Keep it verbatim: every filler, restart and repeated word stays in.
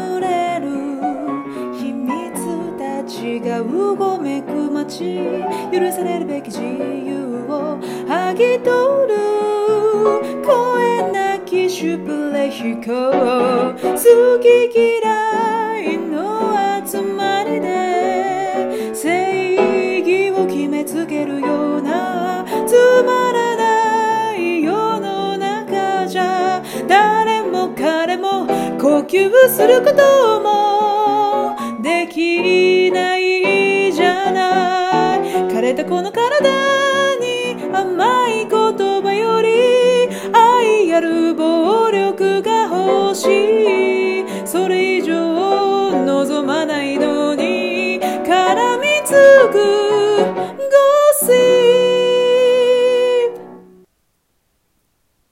眠れる秘密たちがうごめく街、許されるべき自由を剥ぎ取る声なきシュプレヒコ、好き嫌いの集まりで正義を決めつけるようなつまらない世の中じゃ、誰も彼も呼吸することもできないじゃない。枯れたこの体に甘い言葉より愛ある暴力が欲しい、それ以上望まないのに絡みつく